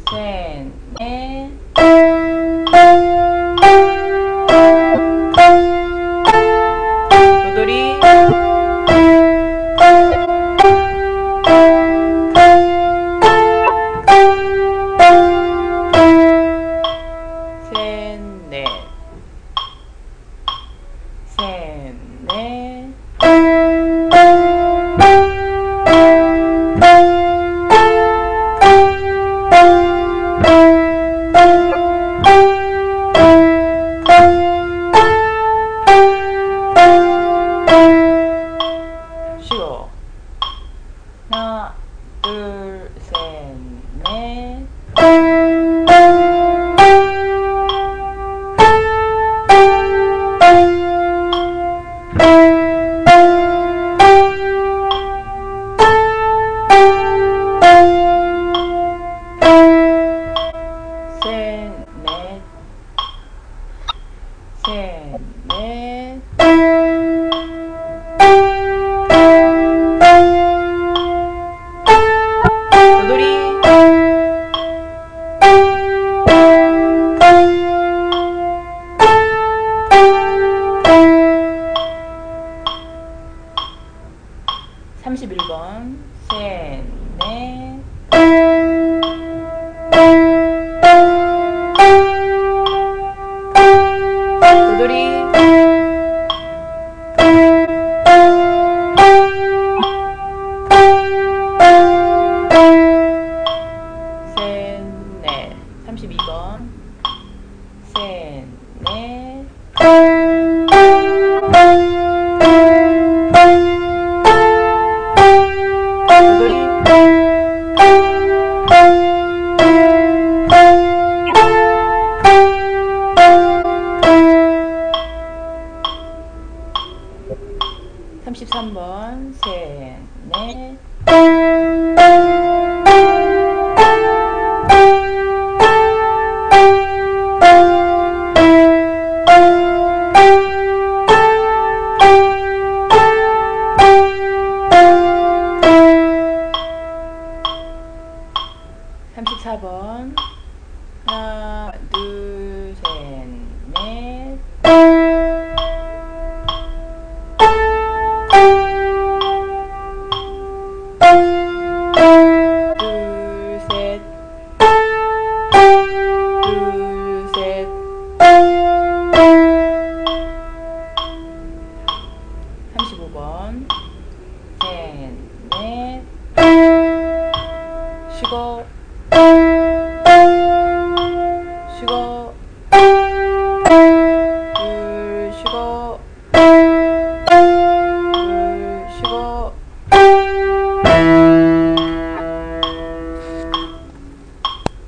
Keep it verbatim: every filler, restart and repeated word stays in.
셋, 넷. 도돌이. 셋, 넷. 셋, 넷. 쉬어. 하나, 둘, 셋, 넷. 셋, 넷. 셋, 넷. 도돌이. 삼십일 번. 셋, 넷. 도돌이. 셋, 넷. 삼십이 번. 셋, 넷. 도돌이. 삼십삼 번. 셋, 넷. 삼십사 번. 하나, 둘, 셋, 넷. 둘, 셋. 둘, 셋. 삼십오 번. 셋, 넷. 쉬고.